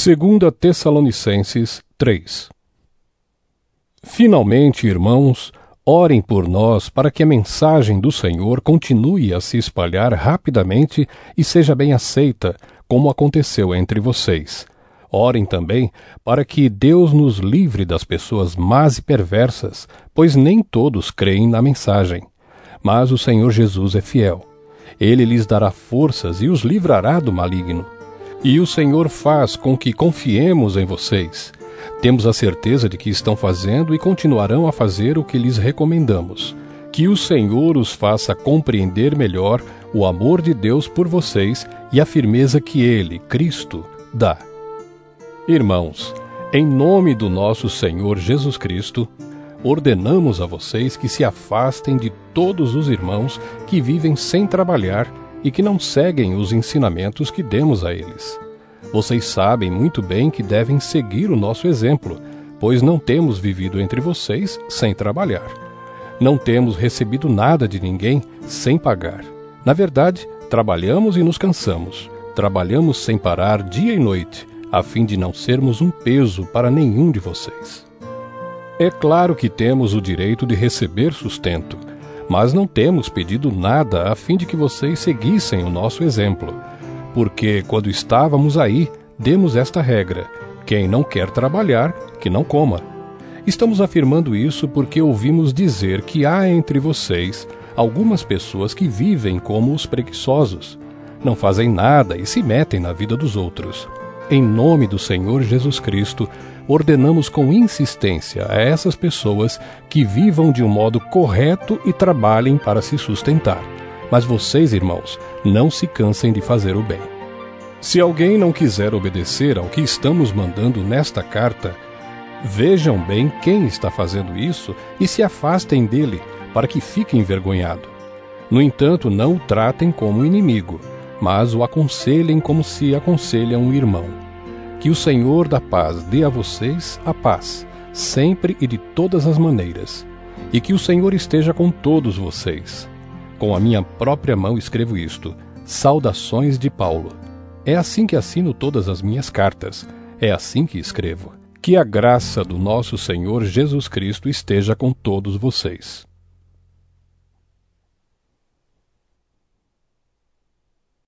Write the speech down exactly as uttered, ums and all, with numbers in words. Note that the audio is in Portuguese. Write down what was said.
Segunda Tessalonicenses três. Finalmente, irmãos, orem por nós para que a mensagem do Senhor continue a se espalhar rapidamente e seja bem aceita, como aconteceu entre vocês. Orem também para que Deus nos livre das pessoas más e perversas, pois nem todos creem na mensagem. Mas o Senhor Jesus é fiel. Ele lhes dará forças e os livrará do maligno. E o Senhor faz com que confiemos em vocês. Temos a certeza de que estão fazendo e continuarão a fazer o que lhes recomendamos. Que o Senhor os faça compreender melhor o amor de Deus por vocês e a firmeza que Ele, Cristo, dá. Irmãos, em nome do nosso Senhor Jesus Cristo, ordenamos a vocês que se afastem de todos os irmãos que vivem sem trabalhar e que não seguem os ensinamentos que demos a eles. Vocês sabem muito bem que devem seguir o nosso exemplo, pois não temos vivido entre vocês sem trabalhar. Não temos recebido nada de ninguém sem pagar. Na verdade, trabalhamos e nos cansamos. Trabalhamos sem parar dia e noite, a fim de não sermos um peso para nenhum de vocês. É claro que temos o direito de receber sustento, mas não temos pedido nada a fim de que vocês seguissem o nosso exemplo, porque quando estávamos aí, demos esta regra: quem não quer trabalhar, que não coma. Estamos afirmando isso porque ouvimos dizer que há entre vocês algumas pessoas que vivem como os preguiçosos, não fazem nada e se metem na vida dos outros. Em nome do Senhor Jesus Cristo, ordenamos com insistência a essas pessoas que vivam de um modo correto e trabalhem para se sustentar. Mas vocês, irmãos, não se cansem de fazer o bem. Se alguém não quiser obedecer ao que estamos mandando nesta carta, vejam bem quem está fazendo isso e se afastem dele, para que fique envergonhado. No entanto, não o tratem como inimigo, mas o aconselhem como se aconselham um irmão. Que o Senhor da paz dê a vocês a paz, sempre e de todas as maneiras, e que o Senhor esteja com todos vocês. Com a minha própria mão escrevo isto: saudações de Paulo. É assim que assino todas as minhas cartas, é assim que escrevo. Que a graça do nosso Senhor Jesus Cristo esteja com todos vocês.